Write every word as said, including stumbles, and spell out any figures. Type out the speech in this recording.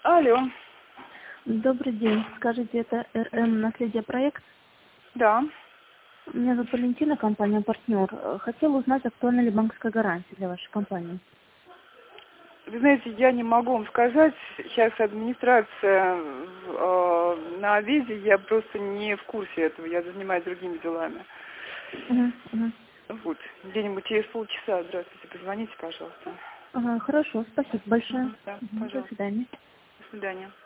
Алло. Добрый день. Скажите, это РМ «Наследие проект»? Да. Меня зовут Валентина, компания «Партнер». Хотела узнать, актуальна ли банковская гарантия для вашей компании. Вы знаете, я не могу вам сказать. Сейчас администрация э, на обеде, я просто не в курсе этого. Я занимаюсь другими делами. Угу, угу. Вот. Где-нибудь через полчаса. Здравствуйте. Позвоните, пожалуйста. Ага, хорошо, спасибо большое. Мгм, да, Угу, до пожалуйста. свидания. До свидания.